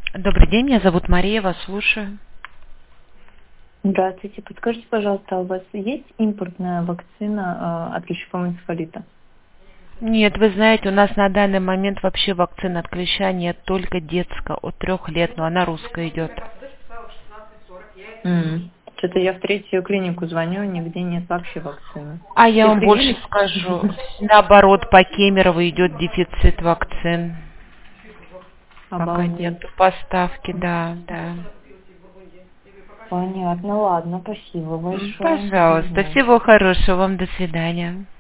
Добрый день, меня зовут Мария, вас слушаю. Здравствуйте. Подскажите, пожалуйста, у вас есть импортная вакцина от клещевого энцефалита? Нет, вы знаете, у нас на данный момент вообще вакцин от клеща нет, только детская, от 3 лет, но она русская идет. Что-то я в третью клинику звоню, нигде нет вообще вакцины. А я Все вам больше привились? скажу, наоборот, по Кемерово идет дефицит вакцин. Пока Обалдеть. нет поставки, да, да. Понятно, ладно, спасибо большое. Пожалуйста, всего хорошего вам, до свидания.